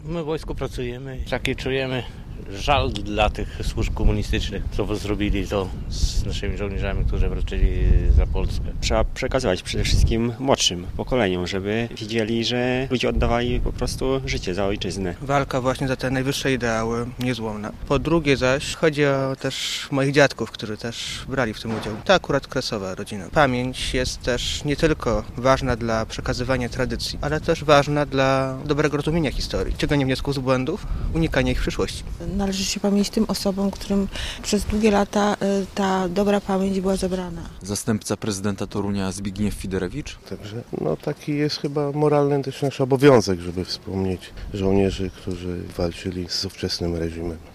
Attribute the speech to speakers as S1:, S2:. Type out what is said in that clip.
S1: My w wojsku pracujemy. Taki czujemy żal dla tych służb komunistycznych, co zrobili to z naszymi żołnierzami, którzy walczyli za Polskę.
S2: Trzeba przekazywać przede wszystkim młodszym pokoleniom, żeby widzieli, że ludzie oddawali po prostu życie za ojczyznę.
S3: Walka właśnie za te najwyższe ideały niezłomna. Po drugie zaś chodzi o też moich dziadków, którzy też brali w tym udział. To akurat kresowa rodzina. Pamięć jest też nie tylko ważna dla przekazywania tradycji, ale też ważna dla dobrego rozumienia historii. Ciągania wniosków z błędów, unikania ich w przyszłości.
S4: Należy się pamięć tym osobom, którym przez długie lata ta dobra pamięć była zabrana.
S5: Zastępca prezydenta Torunia Zbigniew Fiderewicz.
S6: Także taki jest chyba moralny też nasz obowiązek, żeby wspomnieć żołnierzy, którzy walczyli z ówczesnym reżimem.